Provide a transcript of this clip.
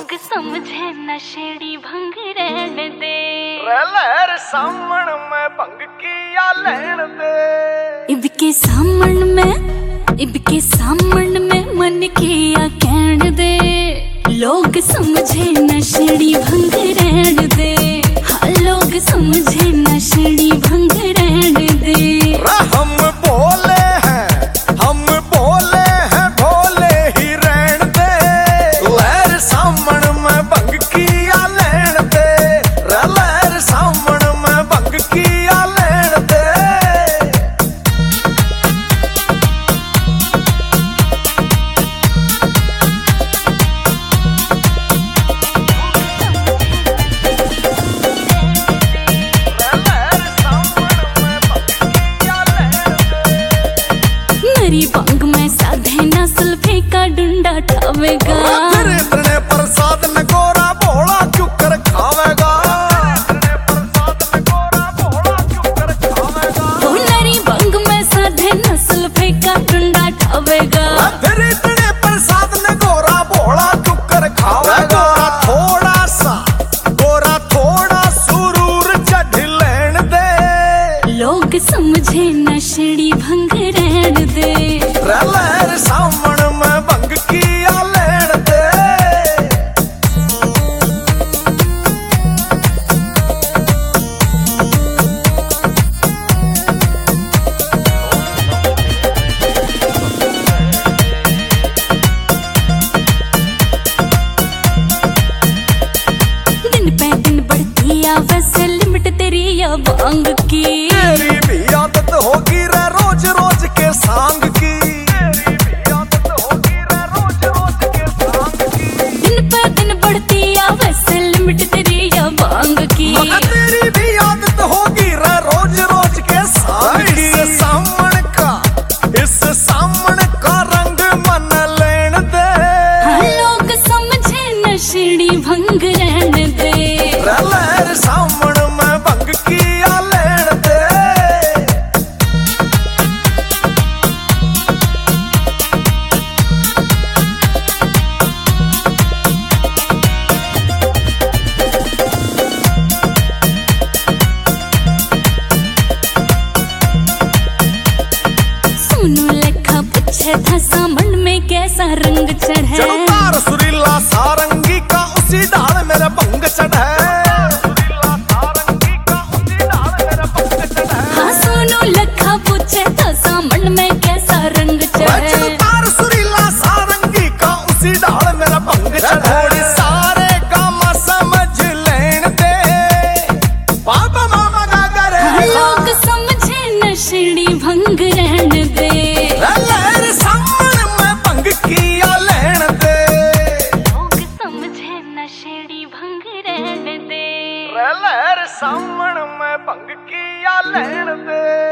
लोग समझे नशेड़ी भंग रहन दे। लहर सामण में भंग किया लैण दे। इबके सामण में मन किया कहन दे। लोग समझे नशेड़ी भंग रहन दे। हाँ लोग समझे नशेड़ी भंग रहन दे। हम बोले हैं भोले ही रहन दे। लहर सामण में भंग किया लैण दे। लहर सामण में भंग किया लैण दे। मेरी बांग में साधे नस्ल फेंका डंडा ठावेगा। इतने प्रसाद में गोरा भोला चुकर खावेगा। मेरी बांग में साधे नस्ल फेंका डंडा ठावेगा। फिर इतने प्रसाद में गोरा भोला चुकर खावेगा। गोरा थोड़ा सुरूर चढ़ लैण दे। लोग समझे नशेड़ी भंग रहन दे। लहर सामण में भंग किया लैण दे। दिन पे दिन बढ़ती आ वैसे लिमिट तेरी या बांग की। तेरी भी आदत होगी रे रोज रोज के सांग की। दिन पे दिन बढ़ती आ वैसे लिमिट तेरी या बांग की। तेरी भी आदत होगी रे रोज रोज के सांग की। इस सामण का रंग मन लेण दे। हाँ लोग समझे नशेड़ी भंग रहन दे। लहर सामण में भंग किया लैण दे। सुनो लेखा पूछे था सामन में कैसा रंग चढ़े। तार सुरीला सारंगी का उसी डाल मेरा भंग चढ़े। हाँ सुनो लेखा पूछे था सामन में कैसा रंग चढ़े। तार सुरीला सारंगी का उसी डाल मेरा भंग चढ़े। सारे काम समझ लेण दे। पापा मामा का करे। हाँ लोग समझे नशेड़ी भंग रहन दे। लहर सामण में भंग किया लैण दे। लोग समझे नशेड़ी भंग रहन दे। लहर सामण में भंग किया लैण दे।